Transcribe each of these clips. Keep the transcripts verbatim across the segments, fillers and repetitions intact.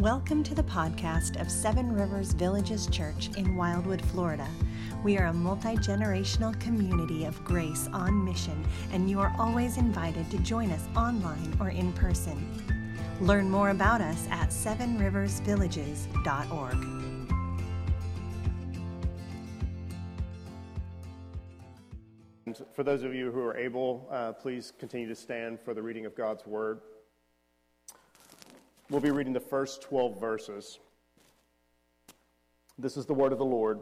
Welcome to the podcast of Seven Rivers Villages Church in Wildwood, Florida. We are a multi-generational community of grace on mission, and you are always invited to join us online or in person. Learn more about us at seven rivers villages dot org. And for those of you who are able, uh, please continue to stand for the reading of God's Word. We'll be reading the first twelve verses. This is the word of the Lord.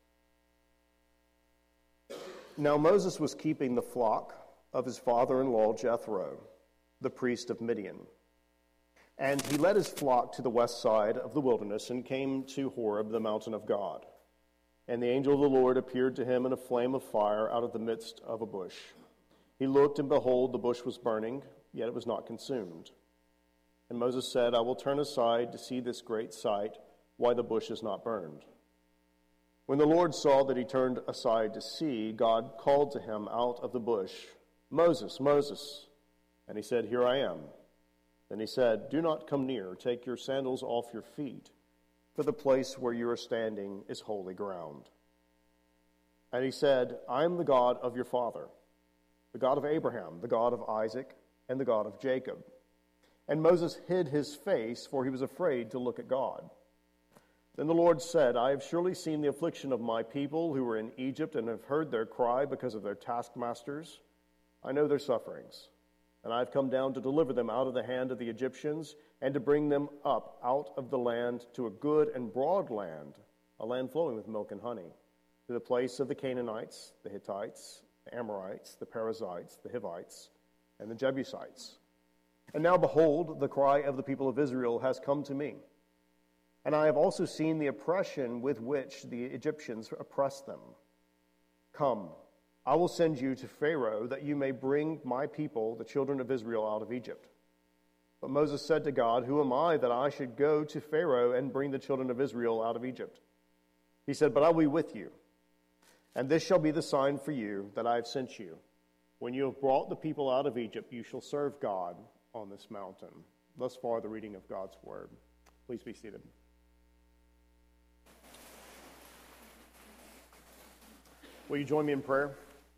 Now Moses was keeping the flock of his father-in-law Jethro, the priest of Midian. And he led his flock to the west side of the wilderness and came to Horeb, the mountain of God. And the angel of the Lord appeared to him in a flame of fire out of the midst of a bush. He looked, and behold, the bush was burning, yet it was not consumed. And Moses said, I will turn aside to see this great sight, why the bush is not burned. When the Lord saw that he turned aside to see, God called to him out of the bush, Moses, Moses. And he said, Here I am. Then he said, Do not come near, take your sandals off your feet, for the place where you are standing is holy ground. And he said, I am the God of your father, the God of Abraham, the God of Isaac, and the God of Jacob. And Moses hid his face, for he was afraid to look at God. Then the Lord said, I have surely seen the affliction of my people who are in Egypt, and have heard their cry because of their taskmasters. I know their sufferings, and I have come down to deliver them out of the hand of the Egyptians, and to bring them up out of the land to a good and broad land, a land flowing with milk and honey, to the place of the Canaanites, the Hittites, the Amorites, the Perizzites, the Hivites, and the Jebusites. And now, behold, the cry of the people of Israel has come to me. And I have also seen the oppression with which the Egyptians oppress them. Come, I will send you to Pharaoh, that you may bring my people, the children of Israel, out of Egypt. But Moses said to God, Who am I that I should go to Pharaoh and bring the children of Israel out of Egypt? He said, But I will be with you. And this shall be the sign for you that I have sent you. When you have brought the people out of Egypt, you shall serve God on this mountain. Thus far, the reading of God's Word. Please be seated. Will you join me in prayer?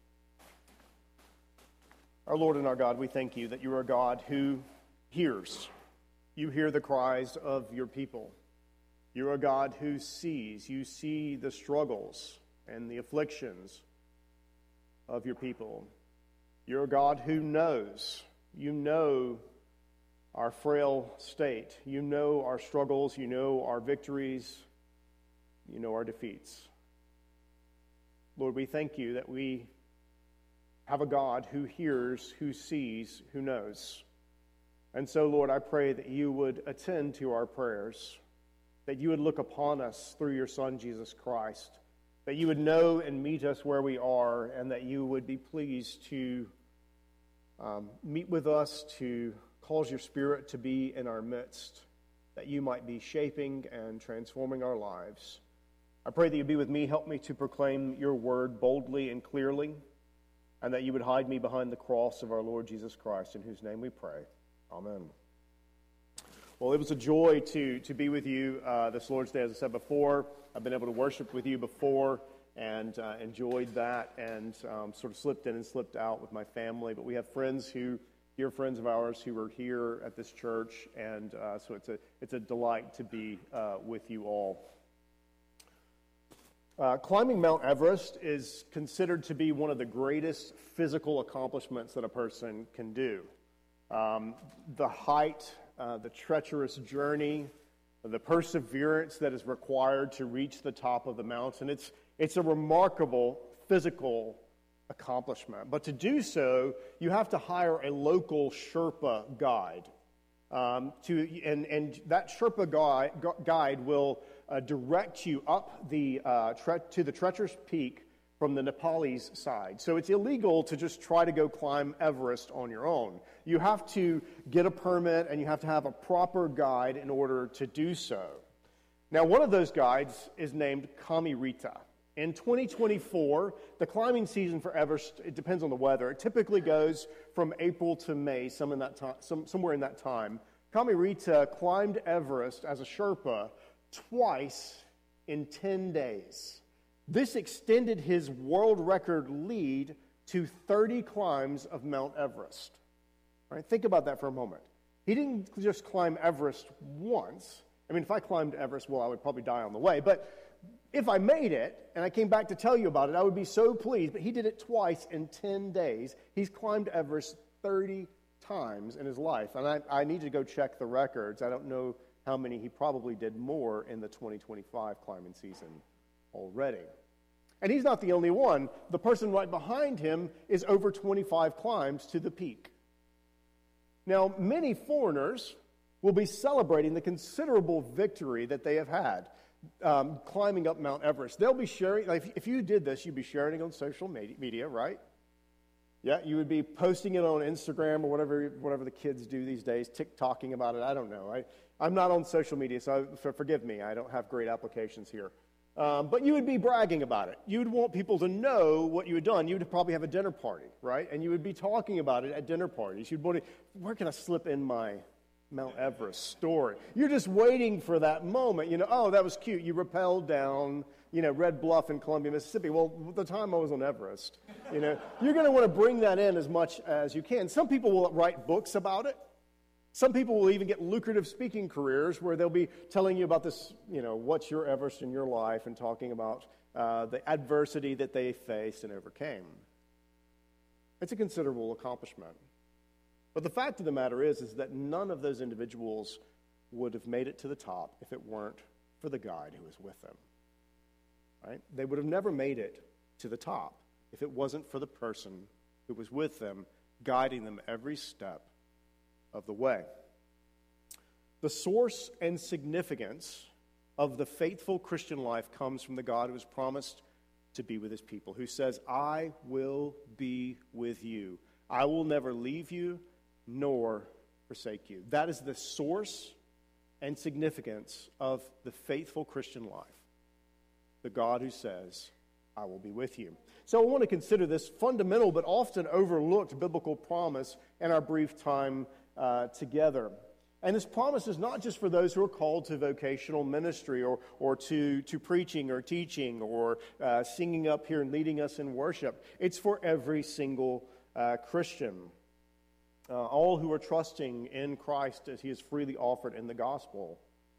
Our Lord and our God, we thank you that you are a God who hears. You hear the cries of your people. You're a God who sees. You see the struggles and the afflictions of your people. You're a God who knows. You know our frail state. You know our struggles. You know our victories. You know our defeats. Lord, we thank you that we have a God who hears, who sees, who knows. And so, Lord, I pray that you would attend to our prayers, that you would look upon us through your Son, Jesus Christ, that you would know and meet us where we are, and that you would be pleased to Um, meet with us, to cause your Spirit to be in our midst, that you might be shaping and transforming our lives. I pray that you be with me. Help me to proclaim your word boldly and clearly, and that you would hide me behind the cross of our Lord Jesus Christ, in whose name we pray. Amen. Well, it was a joy to, to be with you uh, this Lord's Day, as I said before. I've been able to worship with you before, and uh, enjoyed that, and um, sort of slipped in and slipped out with my family. But we have friends who, dear friends of ours, who are here at this church, and uh, so it's a it's a delight to be uh, with you all. Uh, climbing Mount Everest is considered to be one of the greatest physical accomplishments that a person can do. Um, the height, uh, the treacherous journey, the perseverance that is required to reach the top of the mountain, it's It's a remarkable physical accomplishment. But to do so, you have to hire a local Sherpa guide. Um, to and, and that Sherpa guide, guide will uh, direct you up the uh, tre- to the treacherous peak from the Nepalese side. So it's illegal to just try to go climb Everest on your own. You have to get a permit, and you have to have a proper guide in order to do so. Now, one of those guides is named Kamirita. In twenty twenty-four, the climbing season for Everest, it depends on the weather. It typically goes from April to May, some in that time, some, somewhere in that time. Kami Rita climbed Everest as a Sherpa twice in ten days. This extended his world record lead to thirty climbs of Mount Everest. All right, think about that for a moment. He didn't just climb Everest once. I mean, if I climbed Everest, well, I would probably die on the way. But if I made it, and I came back to tell you about it, I would be so pleased. But he did it twice in ten days. He's climbed Everest thirty times in his life. And I, I need to go check the records. I don't know how many. He probably did more in the twenty twenty-five climbing season already. And he's not the only one. The person right behind him is over twenty-five climbs to the peak. Now, many foreigners will be celebrating the considerable victory that they have had um, climbing up Mount Everest. They'll be sharing, like, if you did this, you'd be sharing it on social media, right? Yeah, you would be posting it on Instagram or whatever whatever the kids do these days, TikToking about it. I don't know. I, I'm not on social media, so for, forgive me. I don't have great applications here. Um, but you would be bragging about it. You would want people to know what you had done. You would probably have a dinner party, right? And you would be talking about it at dinner parties. You'd want to, where can I slip in my Mount Everest story? You're just waiting for that moment. You know, oh, that was cute. You rappelled down, you know, Red Bluff in Columbia, Mississippi. Well, the time I was on Everest, you know, you're going to want to bring that in as much as you can. Some people will write books about it. Some people will even get lucrative speaking careers where they'll be telling you about this, you know, what's your Everest in your life, and talking about uh, the adversity that they faced and overcame. It's a considerable accomplishment. But the fact of the matter is, is that none of those individuals would have made it to the top if it weren't for the guide who was with them. Right? They would have never made it to the top if it wasn't for the person who was with them, guiding them every step of the way. The source and significance of the faithful Christian life comes from the God who has promised to be with his people, who says, I will be with you. I will never leave you nor forsake you. That is the source and significance of the faithful Christian life. The God who says, I will be with you. So I want to consider this fundamental but often overlooked biblical promise in our brief time Uh, together. And this promise is not just for those who are called to vocational ministry or, or to, to preaching or teaching or uh, singing up here and leading us in worship. It's for every single uh, Christian. Uh, all who are trusting in Christ as he is freely offered in the gospel.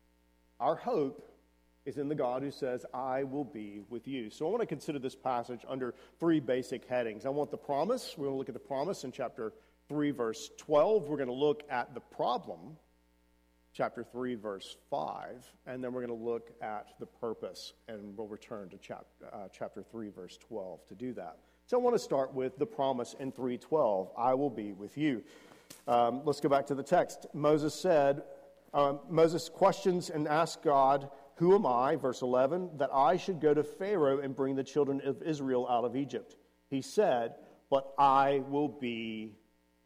Our hope is in the God who says, I will be with you. So I want to consider this passage under three basic headings. I want the promise. We're going to look at the promise in chapter three, verse twelve. We're going to look at the problem, chapter three, verse five. And then we're going to look at the purpose, and we'll return to chap, uh, chapter three, verse twelve to do that. So I want to start with the promise in three twelve. I will be with you. Um, let's go back to the text. Moses said, um, Moses questions and asks God, who am I, verse eleven, that I should go to Pharaoh and bring the children of Israel out of Egypt? He said, but I will be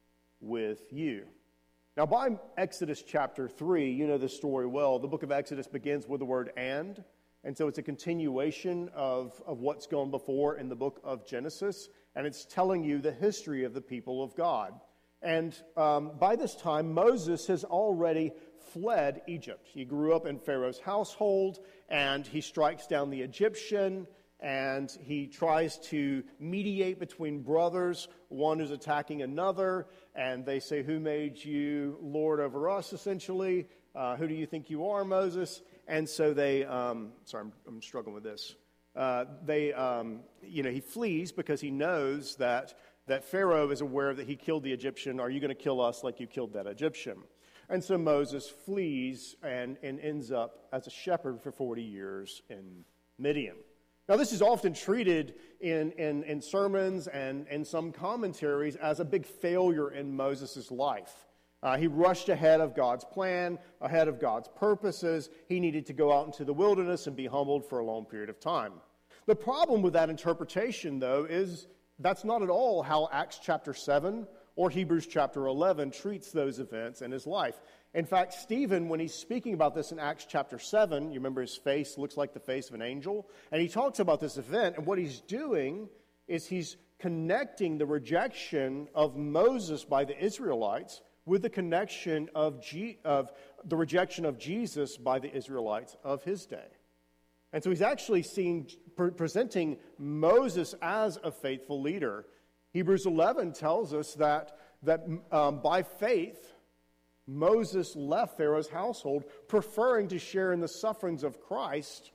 with you. Now, by Exodus chapter three, you know this story well. The book of Exodus begins with the word and, and so it's a continuation of, of what's gone before in the book of Genesis, and it's telling you the history of the people of God. And um, by this time, Moses has already fled Egypt. He grew up in Pharaoh's household, and he strikes down the Egyptian, and he tries to mediate between brothers, one who's attacking another, and they say, who made you Lord over us, essentially? Uh, who do you think you are, Moses? And so they, um, sorry, I'm, I'm struggling with this. Uh, they, um, you know, he flees because he knows that, that Pharaoh is aware that he killed the Egyptian. Are you going to kill us like you killed that Egyptian? And so Moses flees and, and ends up as a shepherd for forty years in Midian. Now, this is often treated in, in, in sermons and in some commentaries as a big failure in Moses' life. Uh, he rushed ahead of God's plan, ahead of God's purposes. He needed to go out into the wilderness and be humbled for a long period of time. The problem with that interpretation, though, is that's not at all how Acts chapter seven or Hebrews chapter eleven treats those events in his life. In fact, Stephen, when he's speaking about this in Acts chapter seven, you remember his face looks like the face of an angel, and he talks about this event, and what he's doing is he's connecting the rejection of Moses by the Israelites with the connection of, G- of the rejection of Jesus by the Israelites of his day. And so he's actually seen, pre- presenting Moses as a faithful leader. Hebrews eleven tells us that, that um, by faith, Moses left Pharaoh's household, preferring to share in the sufferings of Christ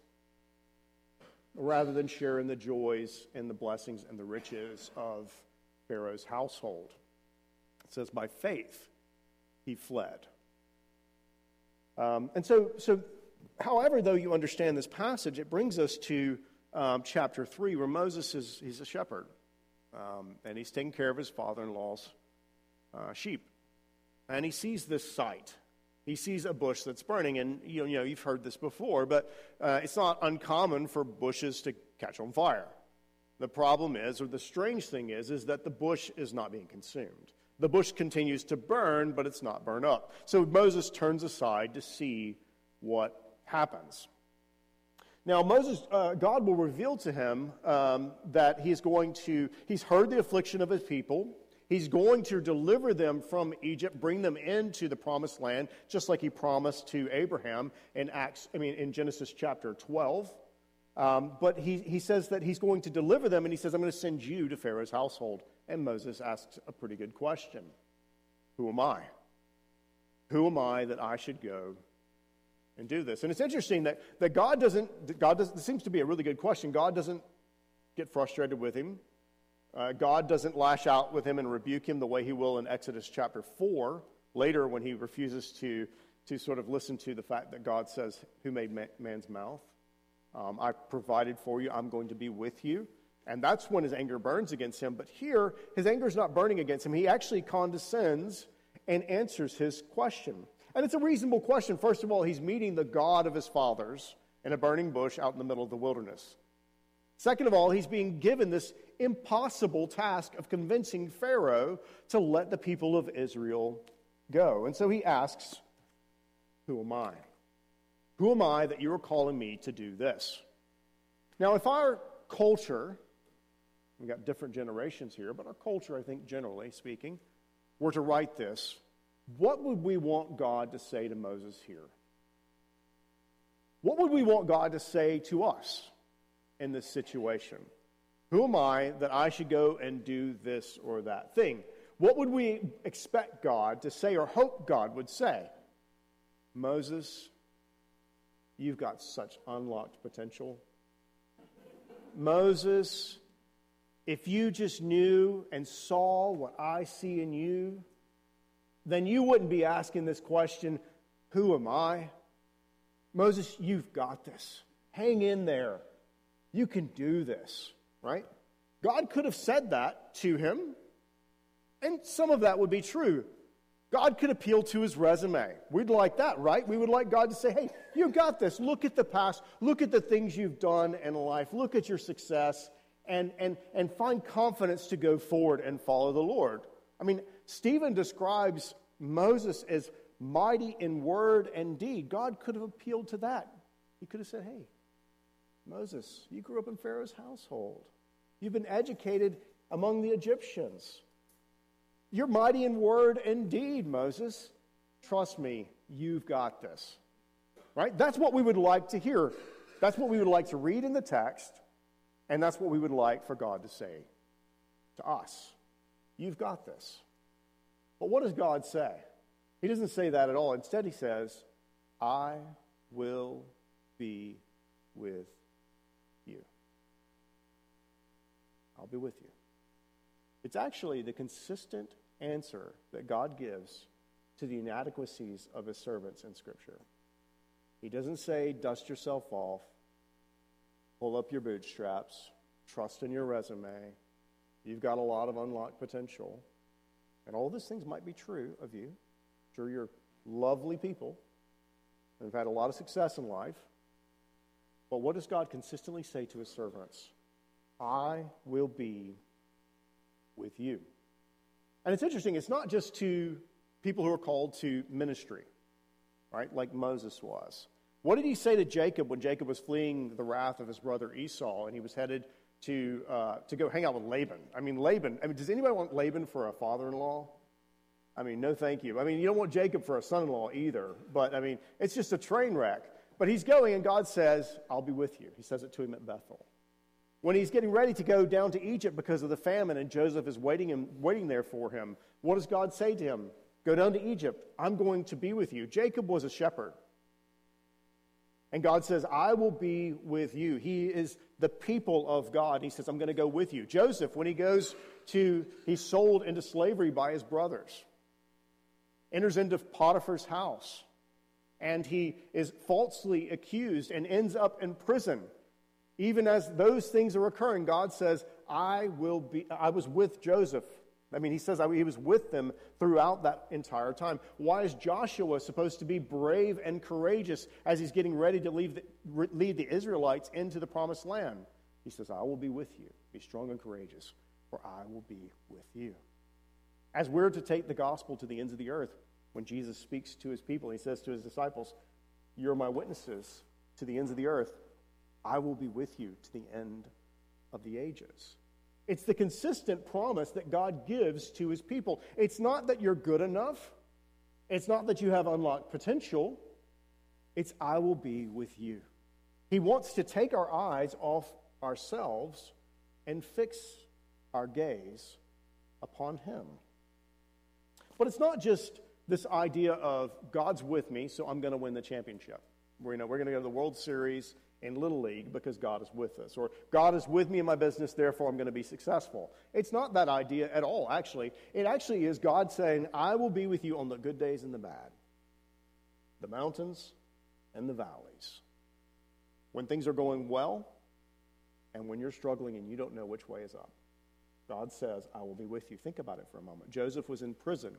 rather than share in the joys and the blessings and the riches of Pharaoh's household. It says, by faith, he fled. Um, and so, so, however, though you understand this passage, it brings us to um, chapter three, where Moses is he's a shepherd, um, and he's taking care of his father-in-law's uh, sheep. And he sees this sight. He sees a bush that's burning, and you know, you know you've heard this before, but uh, it's not uncommon for bushes to catch on fire. The problem is, or the strange thing is, is that the bush is not being consumed. The bush continues to burn, but it's not burned up. So Moses turns aside to see what happens. Now, Moses, uh, God will reveal to him um, that he's going to, he's heard the affliction of his people. He's going to deliver them from Egypt, bring them into the promised land, just like he promised to Abraham in Acts, I mean, in Genesis chapter twelve. Um, but he, he says that he's going to deliver them, and he says, I'm going to send you to Pharaoh's household. And Moses asks a pretty good question. Who am I? Who am I that I should go and do this? And it's interesting that, that God doesn't, God doesn't, this seems to be a really good question. God doesn't get frustrated with him. Uh, God doesn't lash out with him and rebuke him the way he will in Exodus chapter four, later when he refuses to, to sort of listen to the fact that God says, who made man, man's mouth? Um, I provided for you, I'm going to be with you. And that's when his anger burns against him. But here, his anger is not burning against him. He actually condescends and answers his question. And it's a reasonable question. First of all, he's meeting the God of his fathers in a burning bush out in the middle of the wilderness. Second of all, he's being given this impossible task of convincing Pharaoh to let the people of Israel go. And so he asks, who am I? Who am I that you are calling me to do this? Now, if our culture, we've got different generations here, but our culture, I think generally speaking, were to write this, what would we want God to say to Moses here? What would we want God to say to us in this situation? Who am I that I should go and do this or that thing? What would we expect God to say or hope God would say? Moses, you've got such unlocked potential. Moses, if you just knew and saw what I see in you, then you wouldn't be asking this question, who am I? Moses, you've got this. Hang in there. You can do this, right? God could have said that to him, and some of that would be true. God could appeal to his resume. We'd like that, right? We would like God to say, hey, you got this. Look at the past. Look at the things you've done in life. Look at your success, and, and, and find confidence to go forward and follow the Lord. I mean, Stephen describes Moses as mighty in word and deed. God could have appealed to that. He could have said, hey, Moses, you grew up in Pharaoh's household. You've been educated among the Egyptians. You're mighty in word and deed, Moses. Trust me, you've got this. Right? That's what we would like to hear. That's what we would like to read in the text, and that's what we would like for God to say to us. You've got this. But what does God say? He doesn't say that at all. Instead, he says, I will be with you. I'll be with you. It's actually the consistent answer that God gives to the inadequacies of his servants in Scripture. He doesn't say, dust yourself off, pull up your bootstraps, trust in your resume, you've got a lot of unlocked potential. And all these things might be true of you. Sure, you're lovely people and have had a lot of success in life. But what does God consistently say to his servants? I will be with you. And it's interesting, it's not just to people who are called to ministry, right, like Moses was. What did he say to Jacob when Jacob was fleeing the wrath of his brother Esau and he was headed to uh, to go hang out with Laban? I mean, Laban, I mean, does anybody want Laban for a father-in-law? I mean, no thank you. I mean, you don't want Jacob for a son-in-law either. But, I mean, it's just a train wreck. But he's going, and God says, I'll be with you. He says it to him at Bethel. When he's getting ready to go down to Egypt because of the famine, and Joseph is waiting him, waiting there for him, what does God say to him? Go down to Egypt. I'm going to be with you. Jacob was a shepherd. And God says, I will be with you. He is the people of God. He says, I'm going to go with you. Joseph, when he goes to, he's sold into slavery by his brothers, enters into Potiphar's house, and he is falsely accused and ends up in prison. Even as those things are occurring, God says, I will be, I was with Joseph. I mean, he says he was with them throughout that entire time. Why is Joshua supposed to be brave and courageous as he's getting ready to leave the, lead the Israelites into the promised land? He says, I will be with you. Be strong and courageous, for I will be with you. As we're to take the gospel to the ends of the earth, when Jesus speaks to his people, he says to his disciples, you're my witnesses to the ends of the earth. I will be with you to the end of the ages. It's the consistent promise that God gives to his people. It's not that you're good enough. It's not that you have unlocked potential. It's I will be with you. He wants to take our eyes off ourselves and fix our gaze upon him. But it's not just this idea of God's with me, so I'm going to win the championship. We're, you know, we're going to go to the World Series in Little League because God is with us. Or God is with me in my business, therefore I'm going to be successful. It's not that idea at all, actually. It actually is God saying, I will be with you on the good days and the bad, the mountains and the valleys. When things are going well and when you're struggling and you don't know which way is up, God says, I will be with you. Think about it for a moment. Joseph was in prison,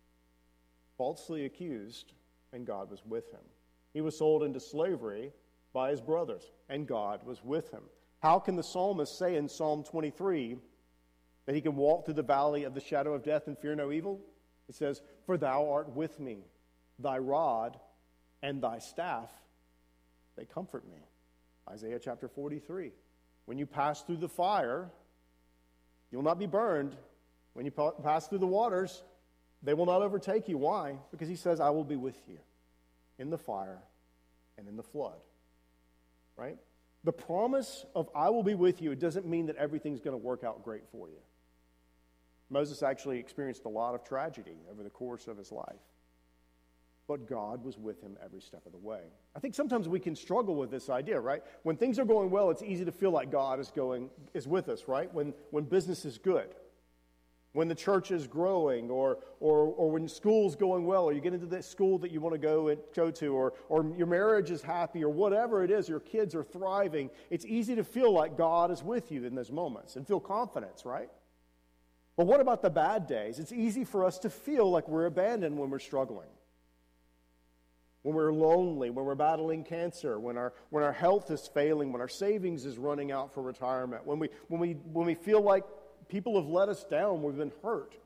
falsely accused, and God was with him. He was sold into slavery by his brothers, and God was with him. How can the psalmist say in Psalm twenty-three that he can walk through the valley of the shadow of death and fear no evil? It says, for thou art with me, thy rod and thy staff, they comfort me. Isaiah chapter forty-three. When you pass through the fire, you'll not be burned. When you pass through the waters, they will not overtake you. Why? Because he says, I will be with you in the fire and in the flood. Right? The promise of I will be with you, it doesn't mean that everything's going to work out great for you. Moses actually experienced a lot of tragedy over the course of his life. But God was with him every step of the way. I think sometimes we can struggle with this idea, right? When things are going well, it's easy to feel like God is going is with us, right? When when business is good. When the church is growing, or or or when school's going well, or you get into that school that you want to go and go to, or or your marriage is happy, or whatever it is, your kids are thriving, it's easy to feel like God is with you in those moments and feel confidence, right? But what about the bad days? It's easy for us to feel like we're abandoned when we're struggling. When we're lonely, when we're battling cancer, when our when our health is failing, when our savings is running out for retirement, when we when we when we feel like people have let us down, we've been hurt.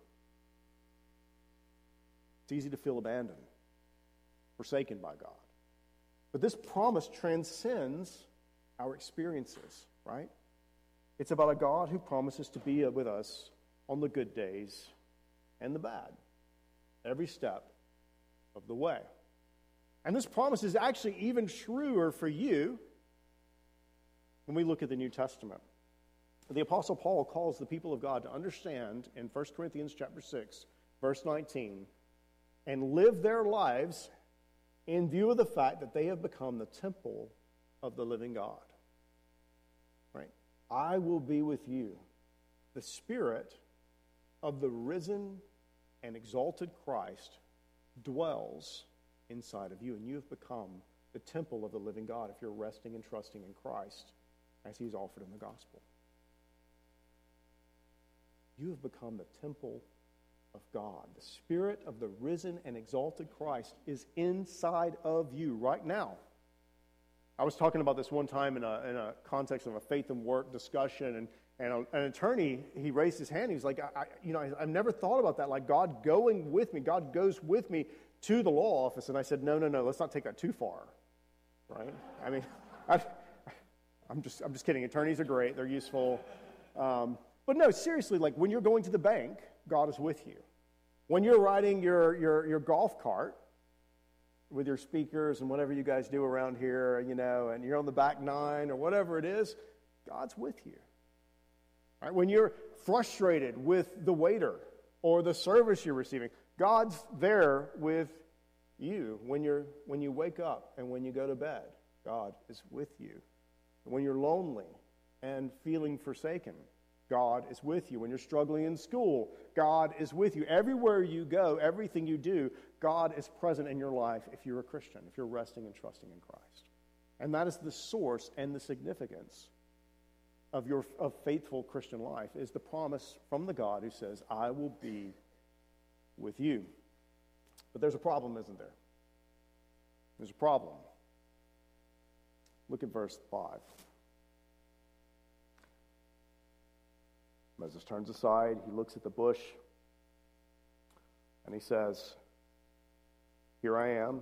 It's easy to feel abandoned, forsaken by God. But this promise transcends our experiences, right? It's about a God who promises to be with us on the good days and the bad, every step of the way. And this promise is actually even truer for you when we look at the New Testament. The Apostle Paul calls the people of God to understand in First Corinthians chapter six, verse nineteen, and live their lives in view of the fact that they have become the temple of the living God. Right? I will be with you. The Spirit of the risen and exalted Christ dwells inside of you, and you have become the temple of the living God if you're resting and trusting in Christ as he's offered in the gospel. You have become the temple of God. The Spirit of the risen and exalted Christ is inside of you right now. I was talking about this one time in a, in a context of a faith and work discussion, and, and a, an attorney, he raised his hand. He was like, I, I, you know, I, I've never thought about that, like God going with me. God goes with me to the law office. And I said, no, no, no, let's not take that too far, right? I mean, I, I'm just I'm just kidding. Attorneys are great. They're useful. Um, but no, seriously, like when you're going to the bank, God is with you. When you're riding your, your, your golf cart with your speakers and whatever you guys do around here, you know, and you're on the back nine or whatever it is, God's with you. Right? When you're frustrated with the waiter or the service you're receiving, God's there with you. When you're when you wake up and when you go to bed, God is with you. When you're lonely and feeling forsaken, God is with you. When you're struggling in school, God is with you. Everywhere you go, everything you do, God is present in your life if you're a Christian, if you're resting and trusting in Christ. And that is the source and the significance of your of faithful Christian life, is the promise from the God who says, I will be with you. But there's a problem, isn't there? There's a problem. Look at verse five. Moses turns aside, he looks at the bush, and he says, here I am.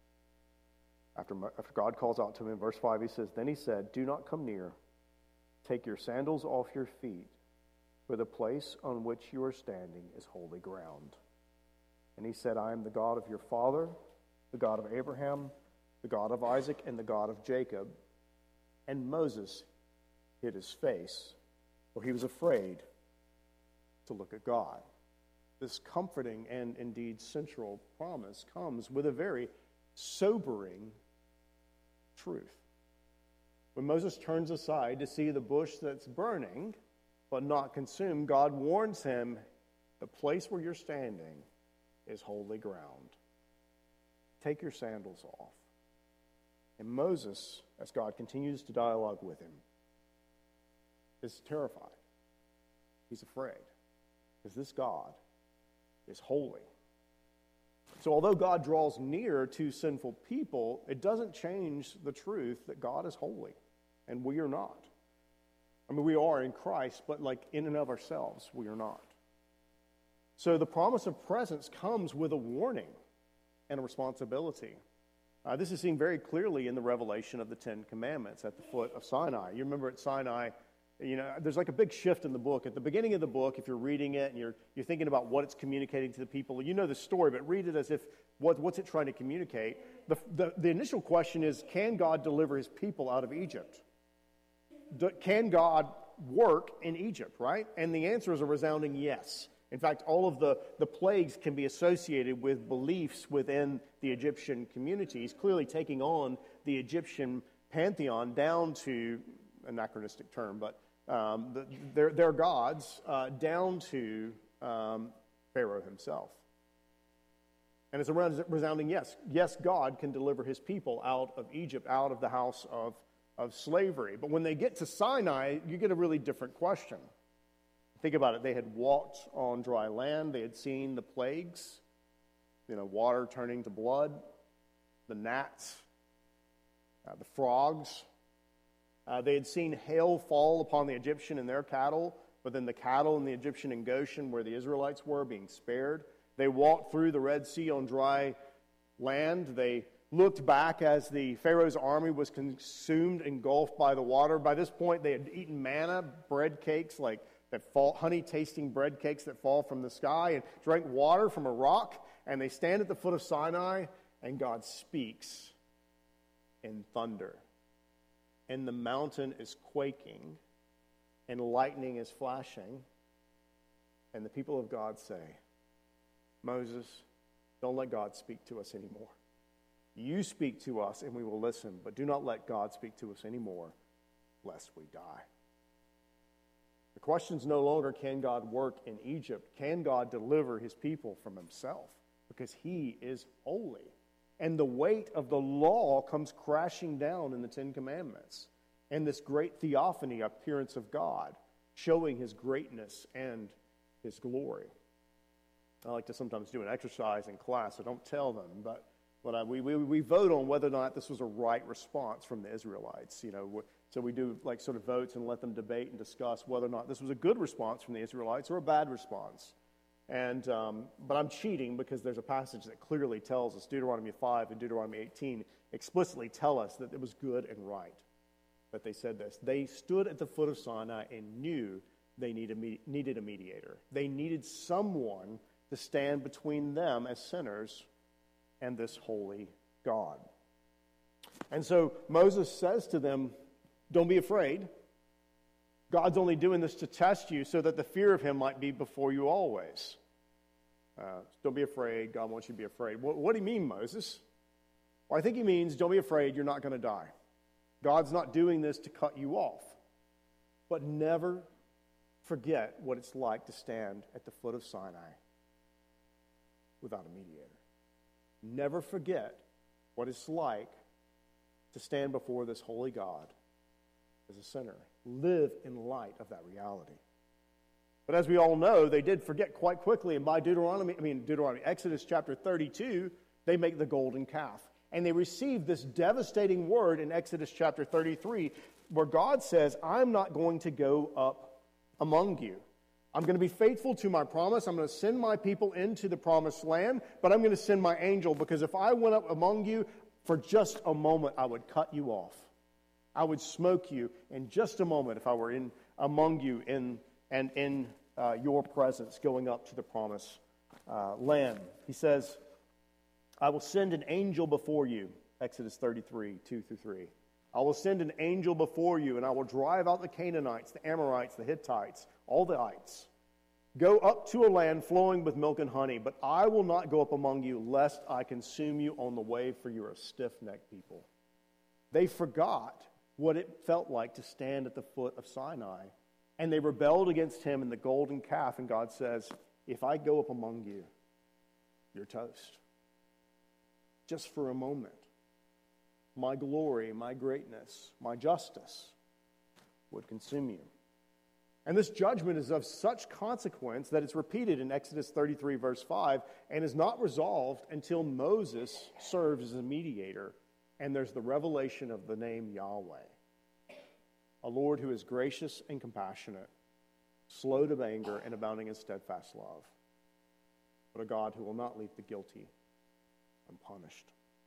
After, after God calls out to him in verse five, he says, then he said, do not come near. Take your sandals off your feet, for the place on which you are standing is holy ground. And he said, I am the God of your father, the God of Abraham, the God of Isaac, and the God of Jacob. And Moses hid his face, for he was afraid to look at God. This comforting and indeed central promise comes with a very sobering truth. When Moses turns aside to see the bush that's burning but not consumed, God warns him, the place where you're standing is holy ground. Take your sandals off. And Moses, as God continues to dialogue with him, is terrified. He's afraid. Because this God is holy. So although God draws near to sinful people, it doesn't change the truth that God is holy, and we are not. I mean, we are in Christ, but like in and of ourselves, we are not. So the promise of presence comes with a warning and a responsibility. Uh, this is seen very clearly in the revelation of the Ten Commandments at the foot of Sinai. You remember at Sinai, you know, there's like a big shift in the book. At the beginning of the book, if you're reading it and you're you're thinking about what it's communicating to the people, you know the story, but read it as if, what, what's it trying to communicate? The, the, the initial question is, can God deliver his people out of Egypt? Do, can God work in Egypt, right? And the answer is a resounding yes. In fact, all of the, the plagues can be associated with beliefs within the Egyptian communities, clearly taking on the Egyptian pantheon down to, anachronistic term, but um, the, their, their gods uh, down to um, Pharaoh himself. And it's a resounding yes. Yes, God can deliver his people out of Egypt, out of the house of, of slavery. But when they get to Sinai, you get a really different question. Think about it. They had walked on dry land. They had seen the plagues, you know, water turning to blood, the gnats, uh, the frogs. Uh, they had seen hail fall upon the Egyptian and their cattle, but then the cattle in the Egyptian in Goshen, where the Israelites were, being spared. They walked through the Red Sea on dry land. They looked back as the Pharaoh's army was consumed, engulfed by the water. By this point, they had eaten manna, bread cakes like that fall, honey-tasting bread cakes that fall from the sky, and drank water from a rock. And they stand at the foot of Sinai, and God speaks in thunder. And the mountain is quaking, and lightning is flashing. And the people of God say, Moses, don't let God speak to us anymore. You speak to us, and we will listen, but do not let God speak to us anymore, lest we die. The question is no longer, can God work in Egypt? Can God deliver his people from himself? Because he is holy. And the weight of the law comes crashing down in the Ten Commandments. And this great theophany, appearance of God, showing his greatness and his glory. I like to sometimes do an exercise in class. I don't tell them, but, but I, we, we, we vote on whether or not this was a right response from the Israelites. You know, so we do like sort of votes and let them debate and discuss whether or not this was a good response from the Israelites or a bad response. And um, but I'm cheating because there's a passage that clearly tells us, Deuteronomy five and Deuteronomy eighteen explicitly tell us that it was good and right that they said this. They stood at the foot of Sinai and knew they needed a mediator. They needed someone to stand between them as sinners and this holy God. And so Moses says to them, don't be afraid. God's only doing this to test you so that the fear of him might be before you always. Uh, don't be afraid. God wants you to be afraid. What, what do you mean, Moses? Well, I think he means don't be afraid. You're not going to die. God's not doing this to cut you off. But never forget what it's like to stand at the foot of Sinai without a mediator. Never forget what it's like to stand before this holy God as a sinner. Live in light of that reality. But as we all know, they did forget quite quickly, and by Deuteronomy, I mean Deuteronomy, Exodus chapter thirty-two, they make the golden calf. And they receive this devastating word in Exodus chapter thirty-three, where God says, I'm not going to go up among you. I'm going to be faithful to my promise. I'm going to send my people into the promised land, but I'm going to send my angel, because if I went up among you, for just a moment, I would cut you off. I would smoke you in just a moment if I were in among you in and in uh, your presence going up to the promised uh, land. He says, I will send an angel before you, Exodus thirty-three, two through three. I will send an angel before you, and I will drive out the Canaanites, the Amorites, the Hittites, all the ites. Go up to a land flowing with milk and honey, but I will not go up among you, lest I consume you on the way, for you are a stiff-necked people. They forgot what it felt like to stand at the foot of Sinai, and they rebelled against him in the golden calf, and God says, if I go up among you, you're toast. Just for a moment, my glory, my greatness, my justice would consume you. And this judgment is of such consequence that it's repeated in Exodus thirty-three, verse five, and is not resolved until Moses serves as a mediator, and there's the revelation of the name Yahweh, a Lord who is gracious and compassionate, slow to anger, and abounding in steadfast love, but a God who will not leave the guilty unpunished.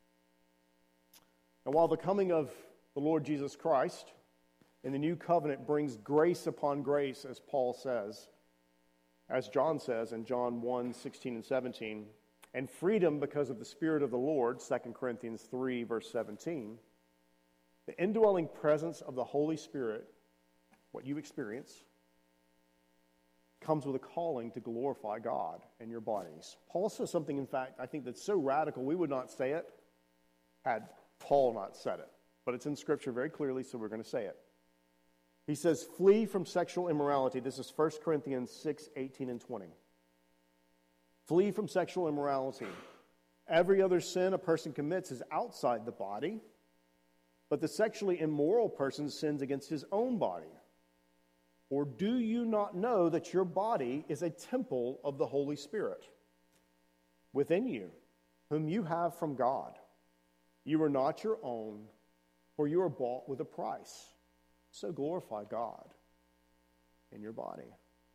And while the coming of the Lord Jesus Christ in the new covenant brings grace upon grace, as Paul says, as John says in John one, sixteen and seventeen, and freedom because of the Spirit of the Lord, Second Corinthians three, verse seventeen, the indwelling presence of the Holy Spirit, what you experience, comes with a calling to glorify God in your bodies. Paul says something, in fact, I think that's so radical we would not say it had Paul not said it. But it's in Scripture very clearly, so we're going to say it. He says, flee from sexual immorality. This is First Corinthians six, eighteen and twenty. Flee from sexual immorality. Every other sin a person commits is outside the body, but the sexually immoral person sins against his own body. Or do you not know that your body is a temple of the Holy Spirit within you, whom you have from God? You are not your own, for you are bought with a price. So glorify God in your body.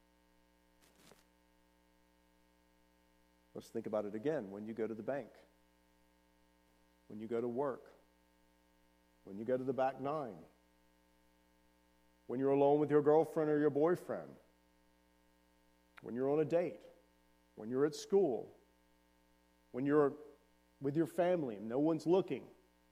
Let's think about it again. When you go to the bank, when you go to work, when you go to the back nine, when you're alone with your girlfriend or your boyfriend, when you're on a date, when you're at school, when you're with your family and no one's looking,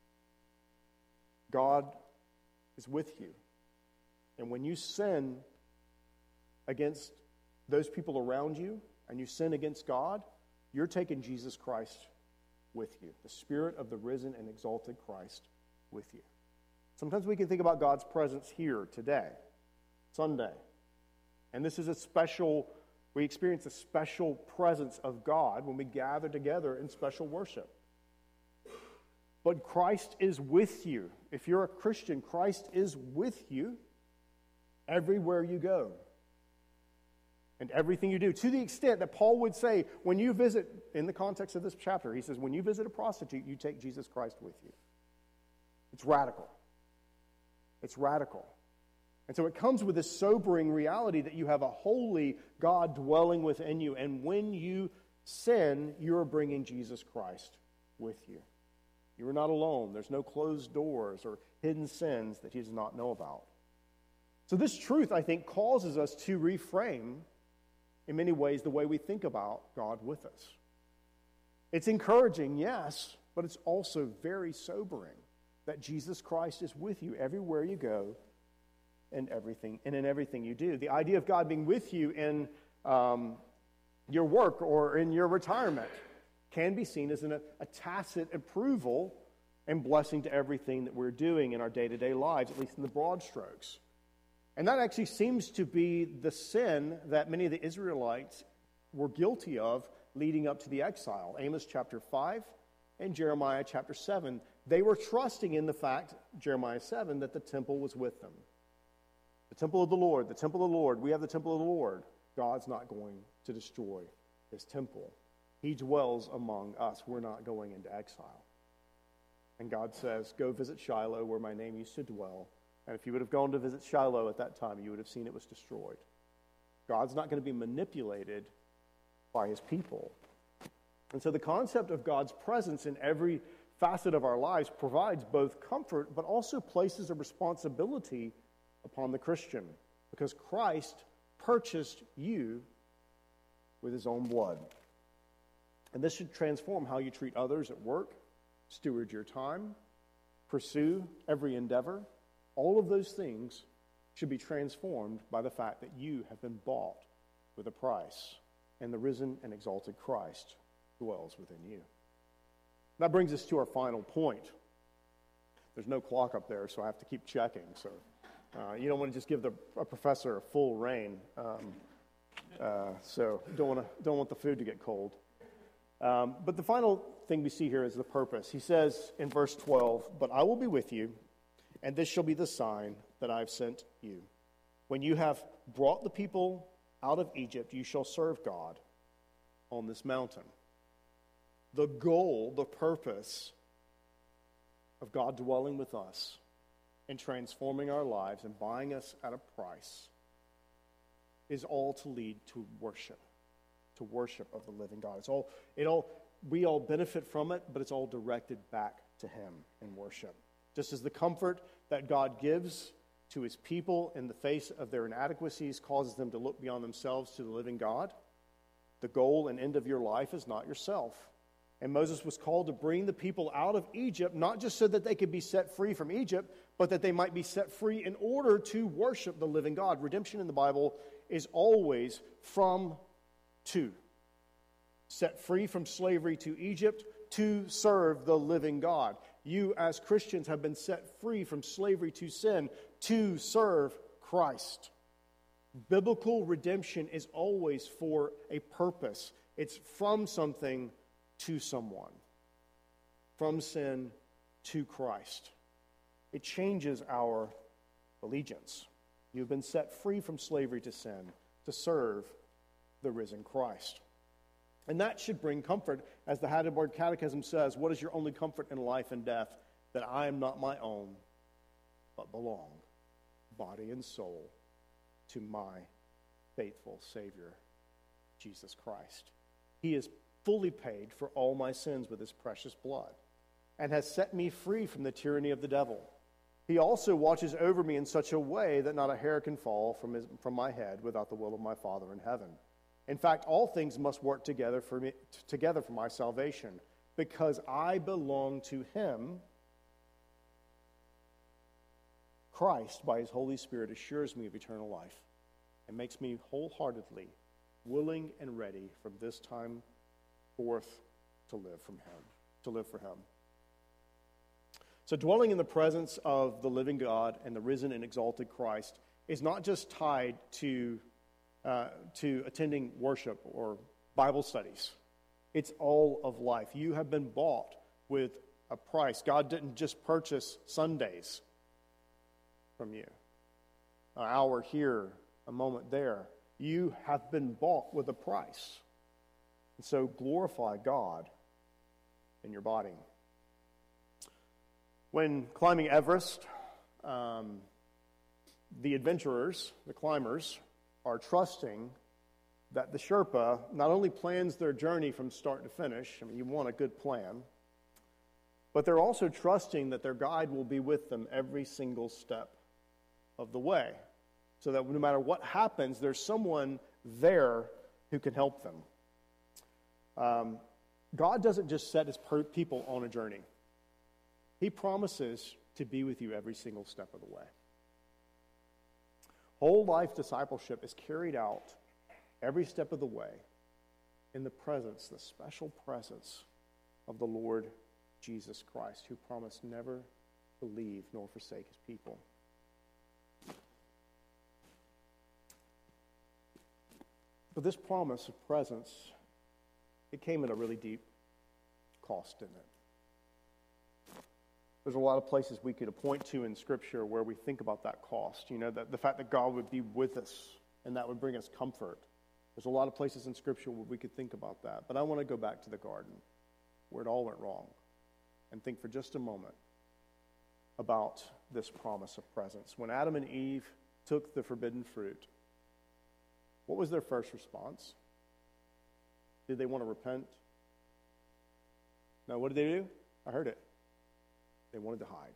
God is with you. And when you sin against those people around you and you sin against God, you're taking Jesus Christ with you, the Spirit of the risen and exalted Christ with you. Sometimes we can think about God's presence here today, Sunday. And this is a special, we experience a special presence of God when we gather together in special worship. But Christ is with you. If you're a Christian, Christ is with you everywhere you go and everything you do. To the extent that Paul would say, when you visit, in the context of this chapter, he says, when you visit a prostitute, you take Jesus Christ with you. It's radical. It's radical. And so it comes with this sobering reality that you have a holy God dwelling within you. And when you sin, you're bringing Jesus Christ with you. You are not alone. There's no closed doors or hidden sins that he does not know about. So this truth, I think, causes us to reframe in many ways, the way we think about God with us. It's encouraging, yes, but it's also very sobering that Jesus Christ is with you everywhere you go and everything and in everything you do. The idea of God being with you in um, your work or in your retirement can be seen as an, a tacit approval and blessing to everything that we're doing in our day-to-day lives, at least in the broad strokes. And that actually seems to be the sin that many of the Israelites were guilty of leading up to the exile. Amos chapter five and Jeremiah chapter seven. They were trusting in the fact, Jeremiah seven, that the temple was with them. The temple of the Lord, the temple of the Lord, we have the temple of the Lord. God's not going to destroy his temple. He dwells among us. We're not going into exile. And God says, go visit Shiloh where my name used to dwell. And if you would have gone to visit Shiloh at that time, you would have seen it was destroyed. God's not going to be manipulated by his people. And so the concept of God's presence in every facet of our lives provides both comfort, but also places a responsibility upon the Christian, because Christ purchased you with his own blood. And this should transform how you treat others at work, steward your time, pursue every endeavor. All of those things should be transformed by the fact that you have been bought with a price, and the risen and exalted Christ dwells within you. That brings us to our final point. There's no clock up there, so I have to keep checking. So uh, you don't want to just give the a professor a full reign. Um, uh, so don't want to don't want the food to get cold. Um, but the final thing we see here is the purpose. He says in verse twelve, "But I will be with you, and this shall be the sign that I have sent you. When you have brought the people out of Egypt, you shall serve God on this mountain." The goal, the purpose of God dwelling with us and transforming our lives and buying us at a price is all to lead to worship, to worship of the living God. It's all, it all, we all benefit from it, but it's all directed back to him in worship. Just as the comfort that God gives to his people in the face of their inadequacies causes them to look beyond themselves to the living God, the goal and end of your life is not yourself. And Moses was called to bring the people out of Egypt, not just so that they could be set free from Egypt, but that they might be set free in order to worship the living God. Redemption in the Bible is always from to. Set free from slavery to Egypt to serve the living God. You as Christians have been set free from slavery to sin to serve Christ. Biblical redemption is always for a purpose. It's from something to someone. From sin to Christ. It changes our allegiance. You've been set free from slavery to sin to serve the risen Christ. And that should bring comfort. As the Heidelberg Catechism says, what is your only comfort in life and death? That I am not my own, but belong, body and soul, to my faithful Savior, Jesus Christ. He has fully paid for all my sins with his precious blood and has set me free from the tyranny of the devil. He also watches over me in such a way that not a hair can fall from, his, from my head without the will of my Father in heaven. In fact, all things must work together for me, t- together for my salvation, because I belong to him. Christ, by his Holy Spirit, assures me of eternal life and makes me wholeheartedly willing and ready from this time forth to live from him, to live for him. So dwelling in the presence of the living God and the risen and exalted Christ is not just tied to uh, to attending worship or Bible studies. It's all of life. You have been bought with a price. God didn't just purchase Sundays from you. An hour here, a moment there. You have been bought with a price. And so glorify God in your body. When climbing Everest, um, the adventurers, the climbers, are trusting that the Sherpa not only plans their journey from start to finish, I mean, you want a good plan, but they're also trusting that their guide will be with them every single step of the way, so that no matter what happens, there's someone there who can help them. Um, God doesn't just set his per- people on a journey. He promises to be with you every single step of the way. Whole life discipleship is carried out every step of the way in the presence, the special presence of the Lord Jesus Christ, who promised never to leave nor forsake his people. But this promise of presence, it came at a really deep cost, didn't it? There's a lot of places we could point to in Scripture where we think about that cost. You know, that the fact that God would be with us and that would bring us comfort. There's a lot of places in Scripture where we could think about that. But I want to go back to the garden where it all went wrong and think for just a moment about this promise of presence. When Adam and Eve took the forbidden fruit, what was their first response? Did they want to repent? No, what did they do? I heard it. They wanted to hide.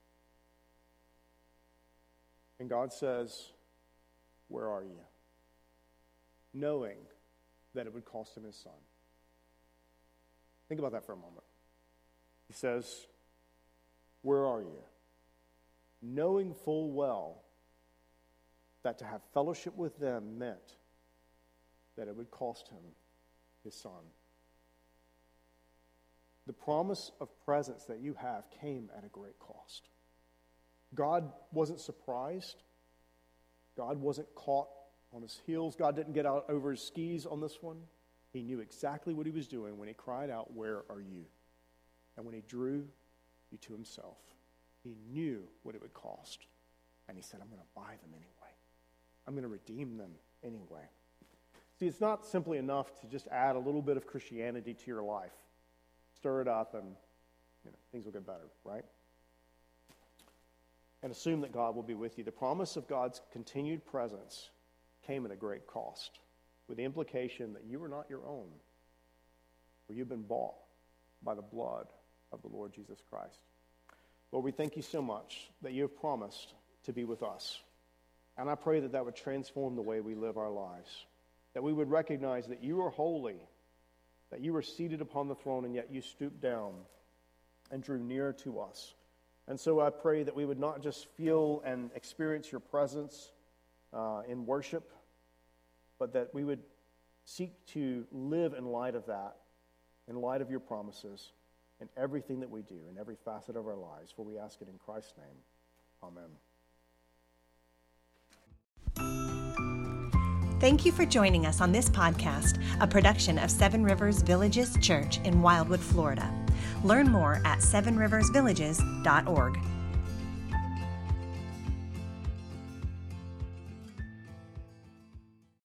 And God says, where are you? Knowing that it would cost him his son. Think about that for a moment. He says, where are you? Knowing full well that to have fellowship with them meant that it would cost him his son. The promise of presence that you have came at a great cost. God wasn't surprised. God wasn't caught on his heels. God didn't get out over his skis on this one. He knew exactly what he was doing when he cried out, where are you? And when he drew you to himself, he knew what it would cost. And he said, I'm going to buy them anyway. I'm going to redeem them anyway. See, it's not simply enough to just add a little bit of Christianity to your life. Stir it up and you know, things will get better, right? And assume that God will be with you. The promise of God's continued presence came at a great cost, with the implication that you are not your own, for you've been bought by the blood of the Lord Jesus Christ. Lord, we thank you so much that you have promised to be with us. And I pray that that would transform the way we live our lives, that we would recognize that you are holy, that you were seated upon the throne, and yet you stooped down and drew near to us. And so I pray that we would not just feel and experience your presence uh, in worship, but that we would seek to live in light of that, in light of your promises, in everything that we do, in every facet of our lives. For we ask it in Christ's name. Amen. Thank you for joining us on this podcast, a production of Seven Rivers Villages Church in Wildwood, Florida. Learn more at seven rivers villages dot org.